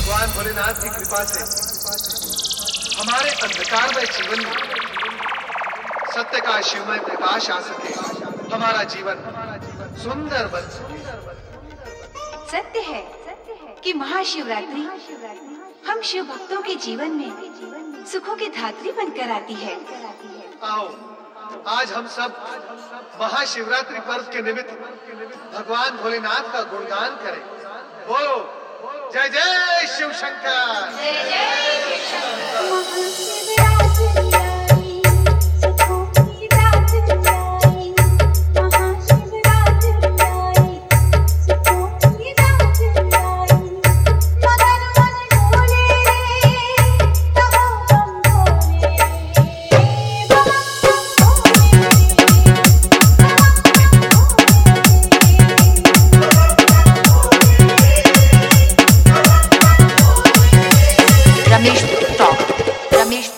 भगवान भोलेनाथ की कृपा से हमारे अंधकारमय जीवन में सत्य का शिवमय प्रकाश आ सके, हमारा जीवन सुंदर बन सके। सत्य है कि महाशिवरात्रि हम शिव भक्तों के जीवन में सुखों की धात्री बनकर आती है। आओ आज हम सब महाशिवरात्रि पर्व के निमित्त भगवान भोलेनाथ का गुणगान करें। बोलो जय जय शिव शंकर। जय जय शिव रमेश